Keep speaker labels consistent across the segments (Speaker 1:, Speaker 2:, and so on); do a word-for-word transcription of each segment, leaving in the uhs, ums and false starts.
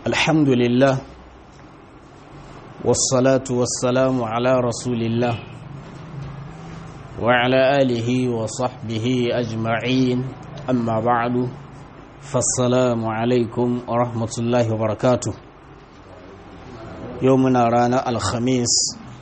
Speaker 1: الحمد لله والصلاة والسلام على رسول الله وعلى آله وصحبه أجمعين أما بعد فالسلام عليكم ورحمة الله وبركاته. يومنا رانا الخميس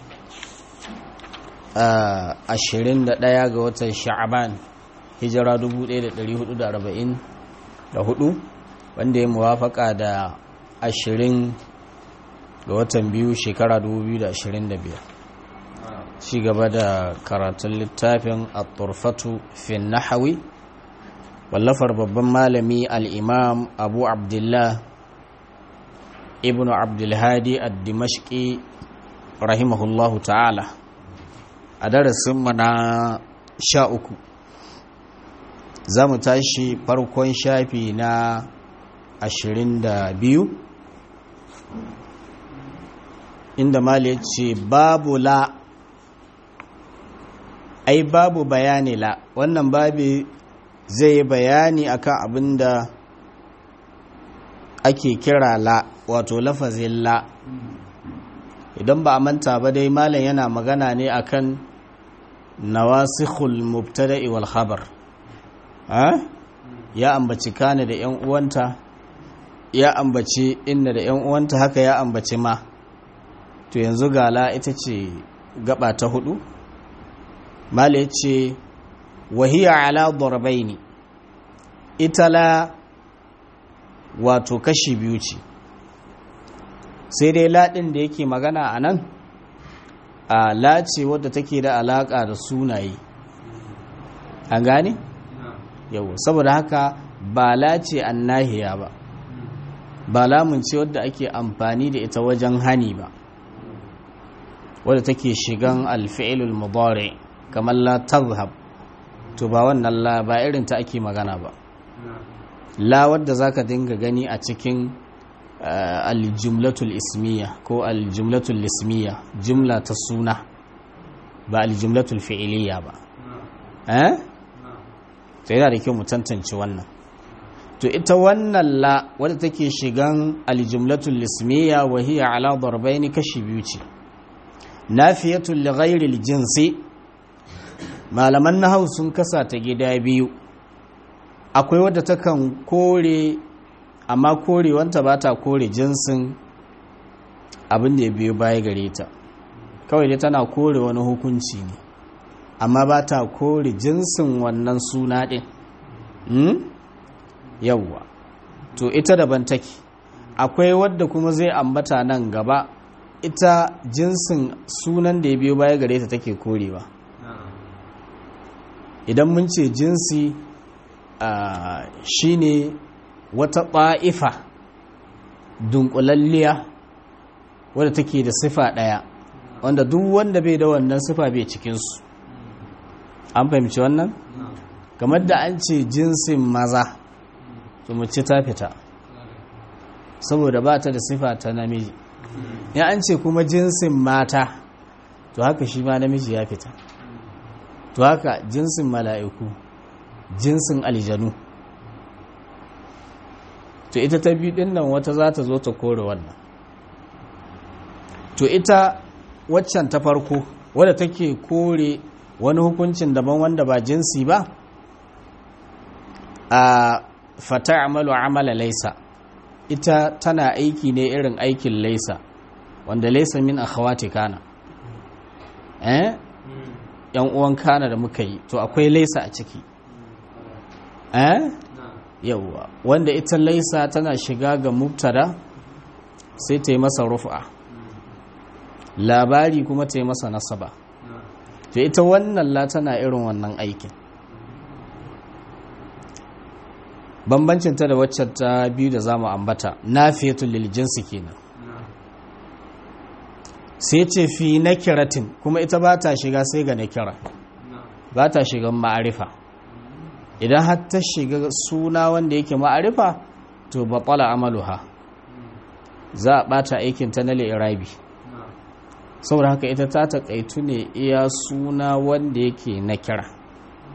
Speaker 1: ashirin da ɗaya ga watan sha'aban hijira dubu ɗaya da ɗari hudu da arba'in da hudu wanda ya muwafaka da ashirin ga watan biyu shekara dubu biyu da ashirin da biyar. Ci gaba da karatun littafin at-turfatu fi nahawi wallafar babban malami al-imam abu abdullah ibnu abdulhadi ad-dimashqi rahimahullahu ta'ala. A darasinmu na sha uku za mu tashi farkon shafi na ashirin da biyu inda mali ya ce babu la, ai babu bayani la. Wannan babi zai yi bayani akan abin da ake kira la, wato lafazin la. Idan ba a manta ba dai malam yana magana ne akan nawasikhul mubtada'i wal khabar. ha ya ambaci kana da yan uwanta, ya ambaci inna da yan uwanta, haka ya ambaci ma. To yanzu gala ita ce gaba ta hudu. Malam yace wahiya ala darbaini, ita la wato kashi biyu ce, sai dai laɗin da yake magana a nan a lace wadda take da alaƙa da sunaye. An gane? yau saboda haka ba lace an nahiya ba, ba lamun ce wadda ake amfani da ita wajen hani ba, wadda take shigan alfi'ilul mudari kamar la tazhab. to ba wannan la, ba irin ta ake magana ba. la wadda zaka dinga gani a cikin Uh, aljumlatul ismiya ko aljumlatul ismiya, jumla ta suna, ba aljumlatul fi'iliya ba. eh to yana da kyau mu tantance wannan. To ita wannan la wadda take shigan aljumlatul ismiya wa hiya ala darbaini kashi biyu ce. Nafiyatul li ghairil jinsi, malaman nahwu sun kasa ta gida biyu. Akwai wadda takan kore, amma korewanta ba ta kore jinsin abin da ya biyo baya gare ta, kawai dai tana kore wani hukunci ne, amma ba ta kore jinsin wannan suna ɗin. hmm? yawwa to ita daban take. Akwai wadda kuma zai ambata nan gaba, ita jinsin sunan da ya biyo baya gare ta take korewa. Idan mun ce jinsi uh, shine wata ɗa'ifa dunkulalliya wadda take da sifa ɗaya, wanda duk wanda bai da wannan sifa bai cikinsu. An fahimci wannan? Kamar da an ce jinsin maza, to mace ta fita saboda ba ta da sifa ta namiji. Ya an ce kuma jinsin mata, to haka shi ma namiji ya fita. To haka jinsin mala'iku, jinsin aljanu. To ita ta biyu din nan wata za ta zo ta kore wannan. To ita waccan ta farko wadda take kore wani hukuncin daban wanda ba jinsi ba, a fata'amalu amala laisa, ita tana aiki ne irin aikin laisa, wanda laisa min akhawati kana. eh yan uwan kana da muka yi, to akwai laisa a ciki. eh yawwa wanda ita laisa tana shiga ga mubtada sai ta yi masa rufa, labari kuma ta yi masa nasaba. to ita wannan la tana irin wannan aikin. bambancinta da waccan ta biyu da zamu ambata, nafiyatul lil jinsi kenan. sai ce fi nakiratin, kuma ita ba ta shiga sai ga nakira, ba ta shiga ma'arifa. Idan har ta shiga suna wanda yake ma'arifa, to batala amaluha, za a bata aikin ta na li'irabi. saboda haka ita ta takaitu ne iya suna wanda yake na kira.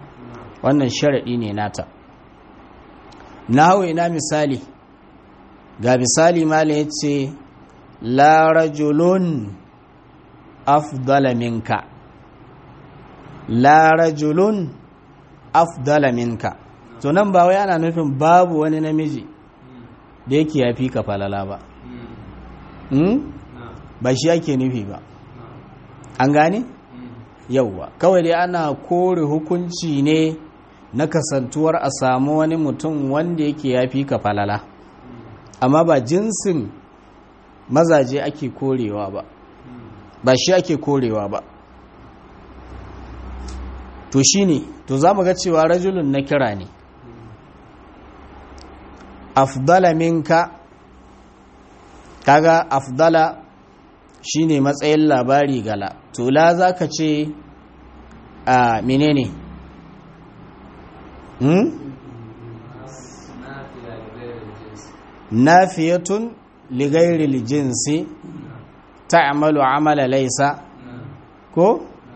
Speaker 1: wannan sharadi ne nata. Nahu ina misali, ga misali mala ya ce la rajulun afdala minka la rajulun afdala minka to nan ba wai ana nufin babu wani namiji da yake ya fi ka falala ba ba shi ake nufi ba an gane yauwa kawai dai ana kore hukunci ne na kasantuwar a samu wani mutum wanda yake ya fi ka falala amma ba jinsin mazaje ake korewa ba ba shi ake korewa ba to shi ne to za mu ga cewa rajulun na kira ne afdala minka kaga afdala shine matsayin labari gala to la za ka ce a menene hmm? nafiyatun ligairil jinsi ta'malu amala laysa ko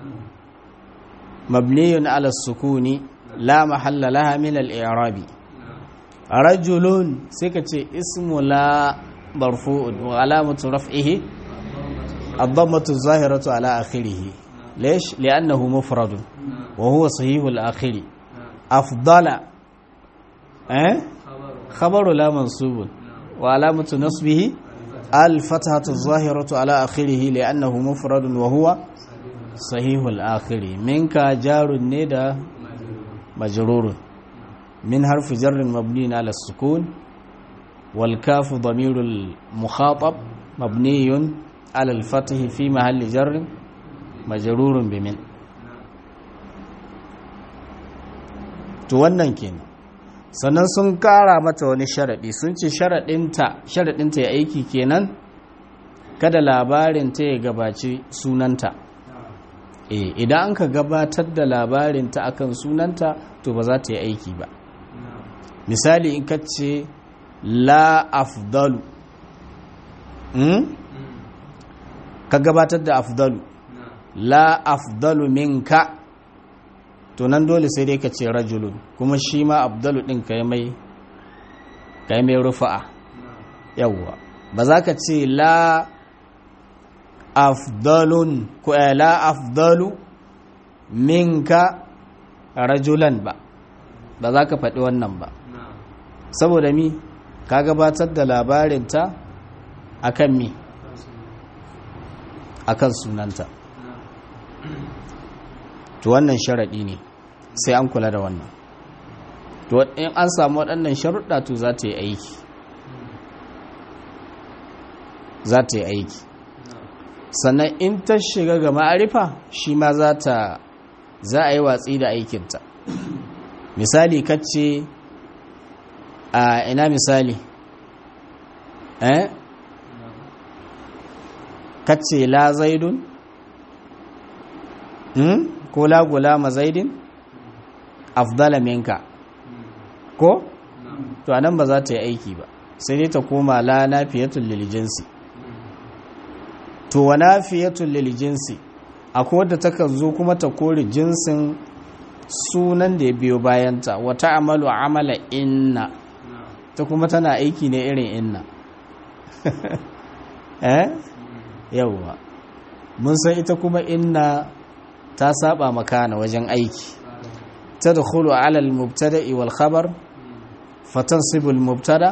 Speaker 1: mabniyun ala sukuni la mahalla laha min al-i'rabi rajulun sai ka ce ismu la marfu'un wa alamatu raf'ihi ad-dammatu az-zahiratu ala akhirih ليش لأنه مفرد وهو صحيح الآخر أفضل أه؟ خبر لا منصوب وعلامة نصبه الفتحة الظاهرة على آخره لأنه مفرد وهو صحيح الآخر منك جار الندى مجرور من حرف جر مبني على السكون والكاف ضمير المخاطب مبني على الفتح في محل جر مجرور بمن to wannan kenan sannan sun kara mata wani sharadi sun ce sharadinta sharadinta ya aiki kenan kada labarin ta ya gabaci sunanta eh idan an ka gabatar da labarin ta akan sunanta to ba za ta yi aiki ba misali in ka ce la afdalu hmm? ka gabatar da afdalu la afdalu minka to nan dole sai dai ka ce rajulun kuma shi ma afdalu din kai mai kai mai rufa'a yawwa ba za ka ce la afdalun ko la afdalu minka rajulan ba ba za ka faɗi wannan ba saboda mi ka gabatar da labarinta akan mi akan sunanta to wannan sharaɗi ne sai an kula da wannan to in an samu waɗannan sharuɗa to za ta yi aiki za ta yi aiki sannan in ta shiga ga ma'arifa shi ma za ta za a yi watsi da aikinta misali kacce a ina misali eh kacce la zaidun hmm? ko la gulama zaidin afdala minka ko to anan ba za ta yi aiki ba sai dai ta koma la nafiyatul lil jinsi to wa nafiyatul lil jinsi akwai wadda takan zo kuma ta kore jinsin sunan da ya biyo bayanta wa ta'malu amala inna ta kuma tana aiki ne irin inna eh yawa mun san ita kuma inna ta saba makana wajen aiki tadkhulu ala al-mubtada'i wal khabar fatansibu al-mubtada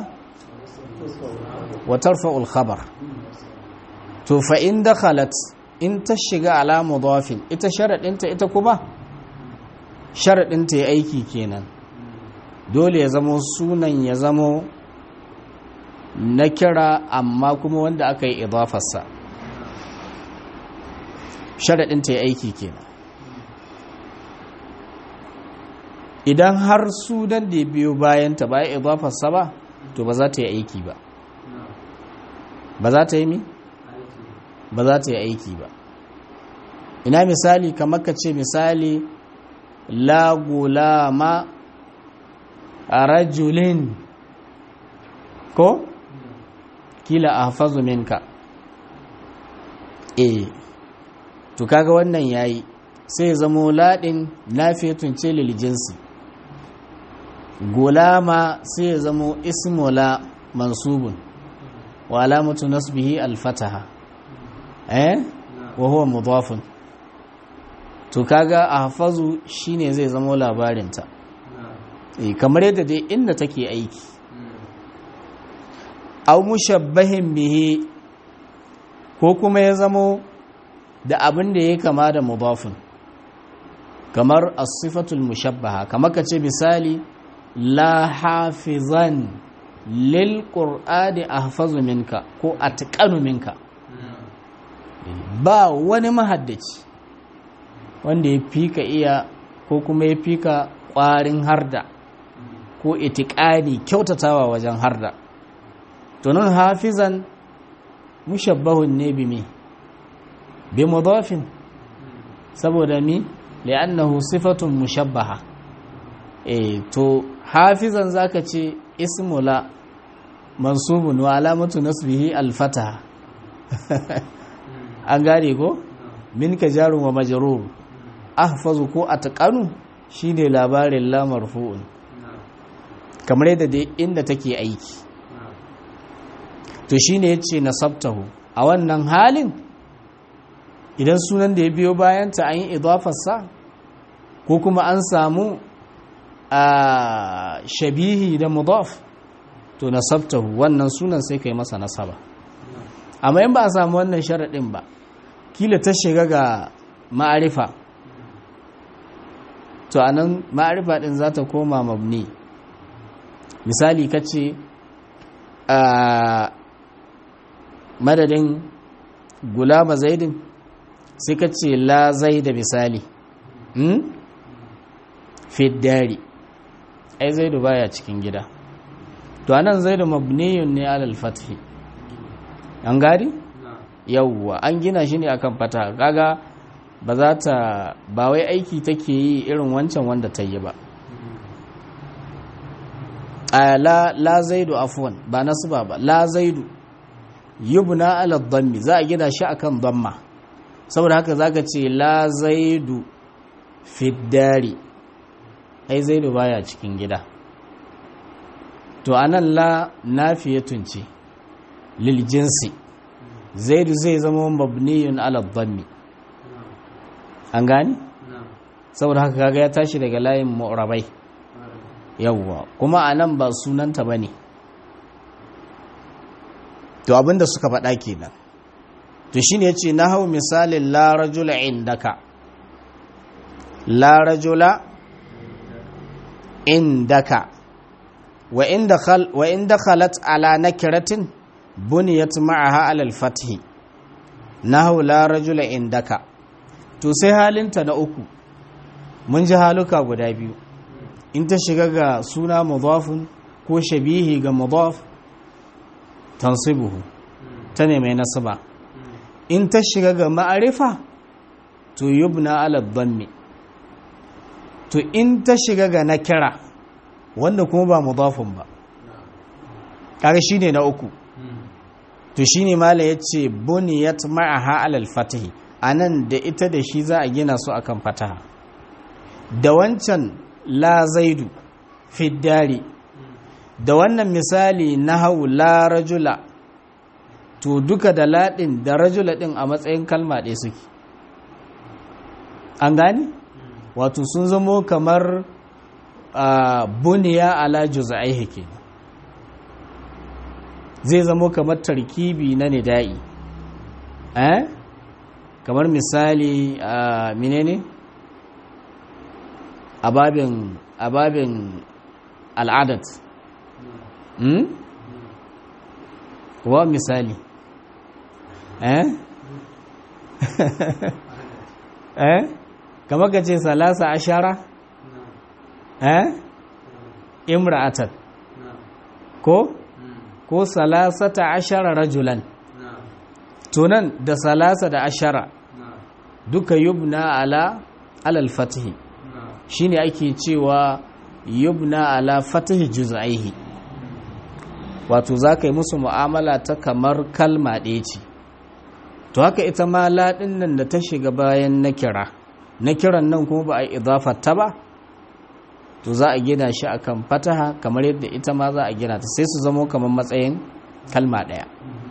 Speaker 1: wa tarfa'u al-khabar to fa in dakhalat in ta shiga ala mudafin ita sharadinta ita kuma sharadinta ya aiki kenan dole ya zamo sunan ya zamo na kira amma kuma wanda aka yi idafarsa sharadinta ya aiki kenan idan har sunan da ya biyo bayanta ba ya idafarsa ba to ba za ta yi aiki ba ba za ta yi mi? ba za ta yi aiki ba ina misali kamar ka ce misali la gulama a rajulin ko? kila a hafazu minka e to kaga wannan yayi sai zamo ladin nafiyatun ce lil jinsi gulama sai zamo ismula mansubun wa alamatu nasbihi al-fataha eh wa huwa mudafun to kaga ahfazu shine zai zama labarin ta eh kamar yadda dai inda take aiki aw mushabbahin bihi ko kuma ya zamo da abin da yake kama da mudafun kamar as-sifatul mushabbaha kamar kace misali la hafizan lil qur'ani ahfazu minka ko atqanu minka ba wani mahaddaci wanda ya fika iya ko kuma ya fika ƙwarin harda ko itiqani kyautatawa wajen harda to nan hafizan mushabbahun ne bi me bi mudafin saboda mi li'annahu sifatun mushabbaha eh to hafizan zaka ce ismu la mansubun wa alamatu nasbihi al-fataha an gane ko minka jarun wa majrur ahfazu ko atqanu shine labarin la marfu'un kamar yadda dai inda take aiki to shine yace nasabtahu a wannan halin idan sunan da ya biyo bayan ta an yi idafar sa ko kuma an samu a shabihi da mudaf to nasabtahu wannan sunan sai kai masa nasaba amma in ba a samu wannan sharadin ba kila ta shiga ga ma'arifa to anan ma'arifa din za ta koma mabni misali kace a madadin gulama zaidin sai kace la zaida misali hmm fi dari ai zaidu baya cikin gida to anan zaidu mabniyun ne alal fathi an gari yawwa an gina shi ne akan fata kaga ba za ta ba wai aiki take yi irin wancan wanda ta yi ba a la la zaidu afwan ba nasba ba la zaidu yubna ala dhammi za a gina shi akan dhamma saboda haka zaka ce la zaidu fi dari ai zaidu baya cikin gida to anan la nafiyatun ce lil jinsi zaidu zai zama mabniyun ala dhammi an gani saboda haka kaga ya tashi daga layin mu'rabai yawwa kuma anan ba sunanta bane to abinda suka faɗa kenan to shine yace nahau misalin la rajula indaka la rajula indaka wa in dakhal wa in dakhalat ala nakiratin buniyat ma'aha ala al-fath nahau la rajula indaka to sai halinta na uku mun ji haluka guda biyu in ta shiga ga suna mudafun ko shabihi ga mudaf tansibuhu ta ne mai nasaba in ta shiga ga ma'arifa to yubna ala dhammi to in ta shiga ga nakira wanda kuma ba mudafun ba kaga shine na uku to shine mala yace buniyat ma'aha ala al-fath anan da ita da shi za a gina su akan fataha da wancan la zaidu fi dari da wannan misali nahau la rajula to duka da ladin da rajula din a matsayin kalma ɗaya suke an gani wato sun zamo kamar buniya ala juz'aihi kenan zai zamo kamar tarkibi na nida'i eh kamar misali a menene ababin ababin al'adat hmm wa misali eh eh kamar ka ce salasa ashara eh imra'atan ko ko salasata ashara rajulan tunan da salasa da ashara duka yubna ala alal fatihi shine ake cewa yubna ala fatihi juz'aihi wato zaka yi musu mu'amala ta kamar kalma ɗaya ce to haka ita ma ladin nan da ta shiga bayan nakira nakiran nan kuma ba a idafar ta ba to za a gina shi akan fataha kamar yadda ita ma za a gina ta sai su zamo kamar matsayin kalma ɗaya.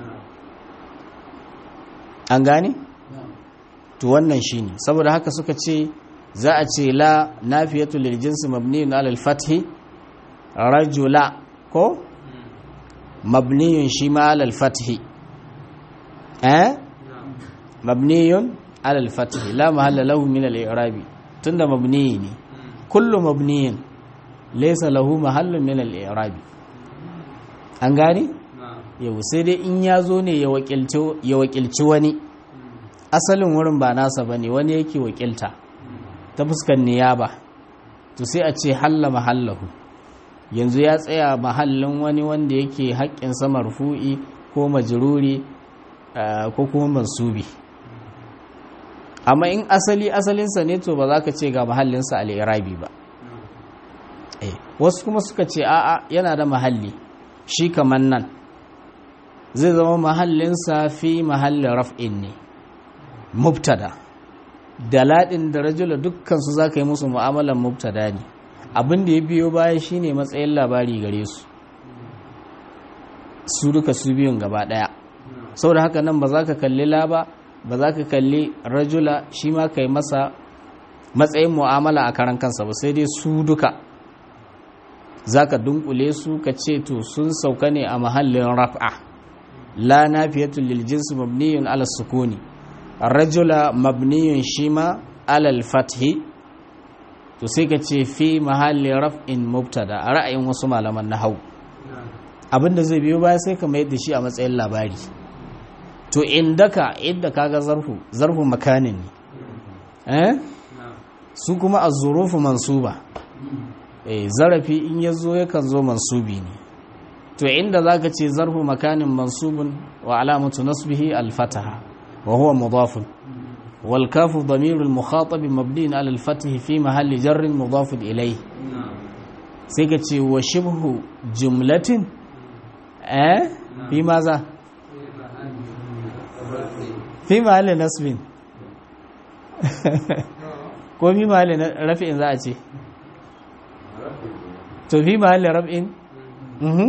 Speaker 1: An gane? To wannan shine saboda haka suka ce za a ce la nafiyatu lil jinsi mabniyun ala al fathi rajula ko mabniyun shi ma ala al fathi eh mabniyun ala al fathi la mahalla lahu min al i'rabi tunda mabni ne kullu mabniyin laysa lahu mahallun min al i'rabi. An gane? Yau sai dai in ya zo ne ya wakilci wani asalin wurin ba nasa ba ne wani yake wakilta ta fuskan niyaba to sai a ce halla mahallahu yanzu ya tsaya mahallin wani wanda yake haƙƙinsa marfu'i ko majruri ko kuma mansubi. Amma in asali asalinsa ne to ba za ka ce ga mahallinsa al-i'rabi ba. Wasu kuma suka ce a'a yana da mahalli shi kamar nan zai zama mahallinsa fi mahallin raf'in ne mubtada da ladin da rajula dukkansu za ka yi musu mu'amalan mubtada ne abin da ya biyo baya shine matsayin labari gare su su duka su biyun gaba daya saboda haka nan ba za ka kalli laba ba za ka kalli rajula shi ma kai masa matsayin mu'amala a karan kansa ba sai dai su duka za ka dunkule su ka ce to sun sauka ne a mahallin raf'a la nafiyatul lil jins mabniyun ala sukuni rajula mabniyun shima ala al fathi to sai ka ce fi mahalli raf'in mubtada a ra'ayin wasu malaman nahwu abinda zai biyo baya sai ka mayar da shi a matsayin labari to indaka idda kaga zarfu zarfu makanin ne eh su kuma az-zurufu mansuba eh zarafi in yazo yakan zo mansubi ne to inda zaka ce zarfu makanin mansubun wa alamatu nasbihi al-fataha wa huwa mudafun wal kafu damirul mukhatab mabniun ala al-fath fi mahalli jarr mudaf ilayhi sai ka ce wa shibhu jumlatin eh fi maza fi mahalli nasbin ko fi mahalli rafi'in za a ce to fi mahalli raf'in mhm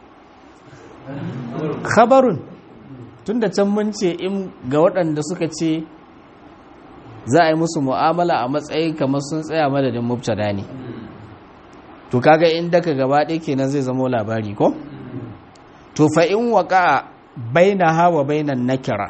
Speaker 1: khabarun tunda can mun ce in ga waɗanda suka ce za a yi musu mu'amala a matsayin kamar sun tsaya madadin mubtada ne to kaga in daka gaba ɗaya kenan zai zama labari ko to fa in waqa bainaha wa bainan nakira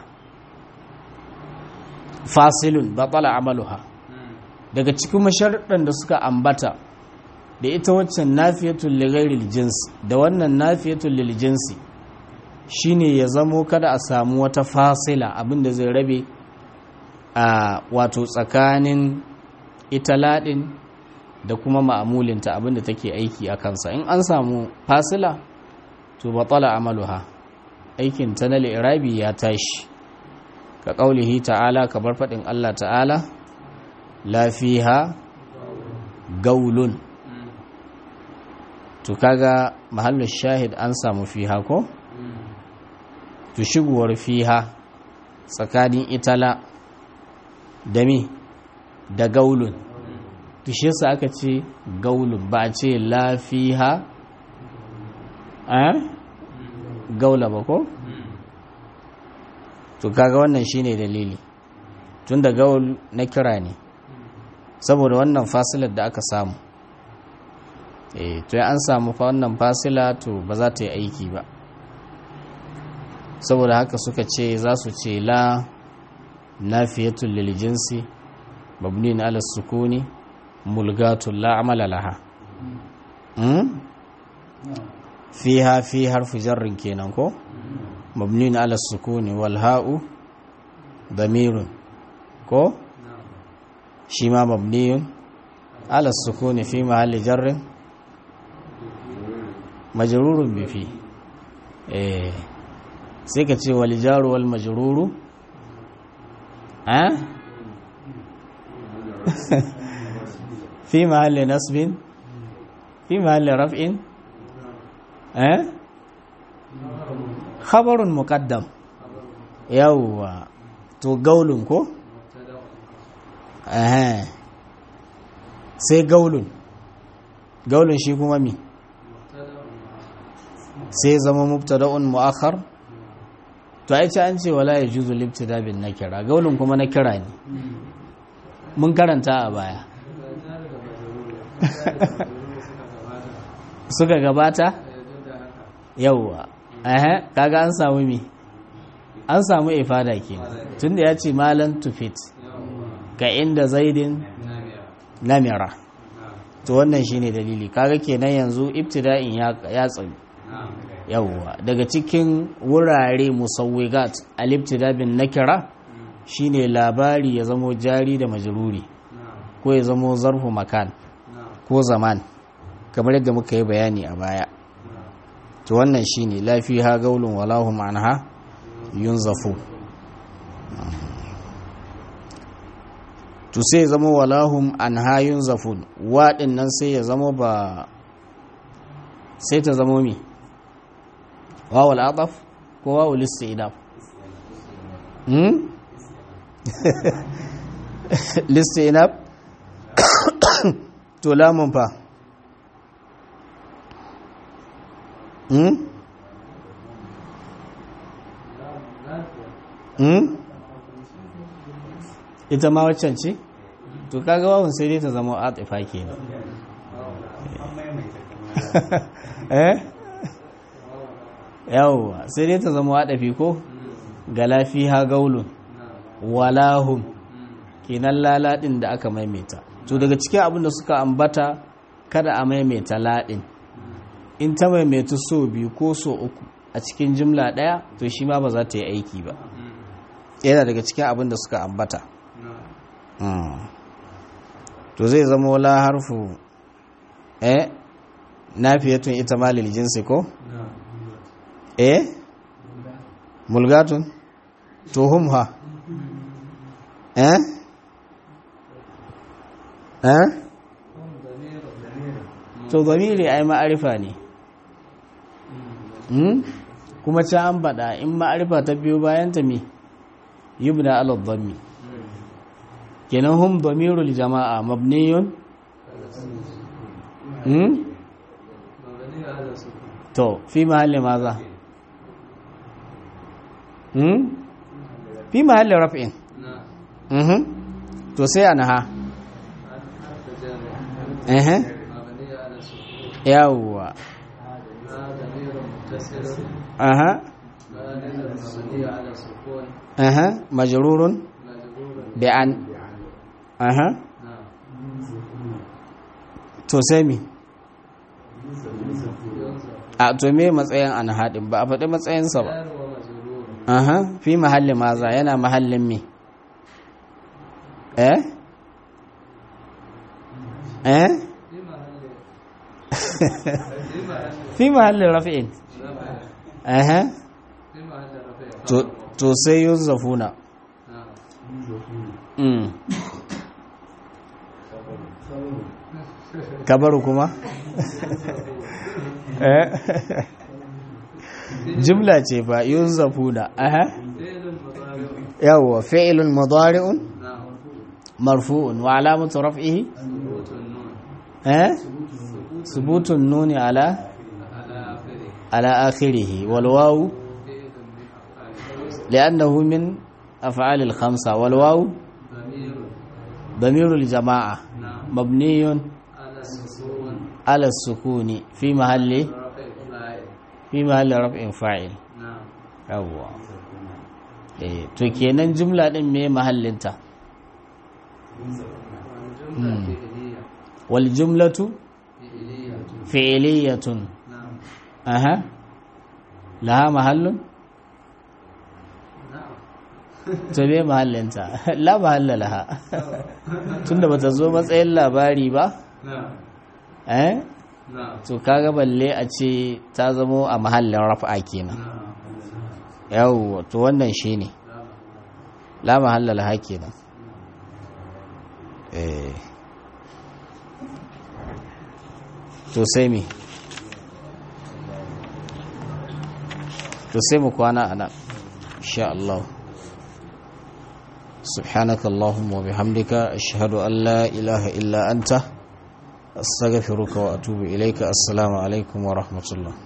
Speaker 1: fasilun batala amaluha daga cikin masharɗan da suka ambata da ita waccan nafiyatul lighairil jins da wannan nafiyatul lil jinsi shine ya zamo kada a samu wata fasila abinda zai rabe a wato tsakanin ita ladin da kuma ma'amulinta abinda take aiki a kansa in an samu fasila to batala amaluha aikin ta na li'irabi ya tashi ka kaulihi ta'ala ka bar fadin Allah ta'ala la fiha gaulun to kaga mahallin shahid an samu fiha ko to shigowar fiha tsakanin itala da mi da gaulun to shi yasa aka ce gaulun ba a ce la fiha eh gaula ba ko to kaga wannan shine dalili tunda gaul na kira ne saboda wannan fasilar da aka samu eh to an samu fa wannan fasila to ba za ta yi aiki ba saboda haka suka ce za su ce la nafiyatul lil jinsi mabniun ala sukuni mulgatul la amala laha hmm fiha fi harfu jarrin kenan ko mabniun ala sukuni wal ha'u damirun ko shi ma mabniun ala sukuni fi mahalli jarrin majrurun bi fi eh sai ka ce wal jaru wal majruru eh fi mahalli nasbin fi mahalli raf'in eh khabarun muqaddam yawwa to gaulun ko eh sai gaulun gaulun shi kuma mi sai zama mubtada'un mu'akhar to ai ce an ce wala yajuzu libtida bin nakira gaulun kuma nakira ne mun karanta a baya suka gabata yawwa eh kaga an samu mi an samu ifada kenan tunda ya ce malan tufit ka inda zaidin namira to wannan shine dalili kaga kenan yanzu ibtida'in ya ya tsayi yawwa daga cikin wurare musawwigat al-ibtida bin nakira shine labari ya zamo jari da majruri ko ya zamo zarfu makan ko zaman kamar yadda muka yi bayani a baya to wannan shine la fiha gaulun walahum anha yunzafu to sai ya zama walahum anha yunzafun waɗin nan sai ya zama ba sai ta zama mi wawul adaf ko wawul istidaf hmm listinab to lamun fa hmm hmm ita ma waccan ce to kaga wawun sai dai ta zama atifa kenan eh yawwa sai dai ta zama adafi ko ga lafiha gaulun walahum kenan laladin da aka maimaita to daga cikin abin da suka ambata kada a maimaita ladin in ta maimaita so biyu ko so uku a cikin jumla daya to shi ma ba za ta yi aiki ba yana daga cikin abin da suka ambata to zai zama wala harfu eh nafiyatun ita ma lil jinsi ko eh mulgatun tuhumha eh eh to zamiri ai ma'arifa ne hmm kuma ta an bada in ma'arifa ta biyo bayan ta me yubna ala dhammi kenan hum dhamirul jama'a mabniyun hmm to fi mahalli maza hmm fi mahalli raf'in mhm to sai anha eh yawwa aha aha majrurun bi an aha to sai mi a to me matsayin an haɗin ba a faɗi matsayinsa ba aha fi mahalli maza yana mahallin me eh eh fi mahallin rafi'in aha to to sai yuzafuna mm kabaru kuma eh jumla ce ba yuzafuna aha yawa fi'lun mudari'un marfu'un wa alamatu raf'ihi eh thubutun nun ala ala akhirih wal waw li'annahu min af'al al khamsa wal waw ضمير الجماعة مبني على السكون في محل في محل رفع فاعل yawwa eh to kenan jumla din me mahallinta wal jumlatu fi'liyatun aha laha mahallun to me mahallinta la mahalla laha tunda bata zo matsayin labari ba eh to kaga balle a ce ta zamo a mahallin raf'a kenan yawo to wannan shine la mahalla laha kenan eh to sai mi to sai mu kwana ana insha Allah سبحانك اللهم وبحمدك أشهد أن لا إله إلا أنت أستغفرك وأتوب إليك السلام عليكم ورحمة الله